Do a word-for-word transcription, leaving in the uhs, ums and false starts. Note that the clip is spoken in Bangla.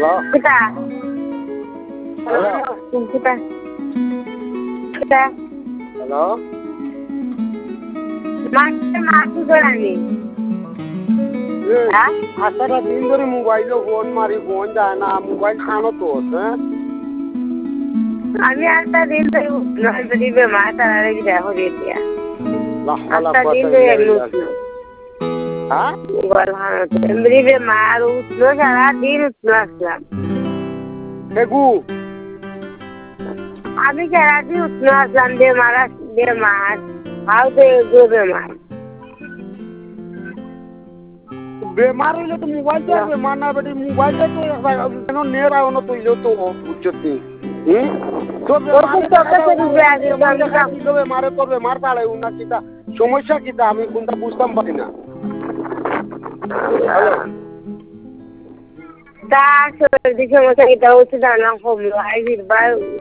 হ্যালো কিতা হ্যালো কিতা কিতা হ্যালো মাকে মাকে গড়ানি হ্যাঁ আসাটা দিন ধরে মোবাইলে ফোন মারি ফোন যায় না মোবাইল খানো তো হ্যাঁ আমি একটা দিন ধরে নয় দিবে মা তারা রেখে দেখো দিয়ে দিয়া লাহালা একটা দিন কথা ধরে এমনি উঠলো হ্যাঁ মোবাইল ভাঙা দিবে মা আর উঠলো সারা দিন উঠলো আসলাম বেগু আমি সারা দিন উঠলো আসলাম বেমার বেমার হাও দেবে বেমার বেমার হইলে তো মোবাইল তো বেমার না বেটি মোবাইল তো কেন নেড় আনো তো ইলো তো উচ্চতি হুম তো বেমারে তো বেমার পাড়ে উনা কিতা সমস্যা কিতা আমি কোনটা বুঝতাম পারি না তা সর্দি সমস্যা কিতা হচ্ছে জানা কমলো আই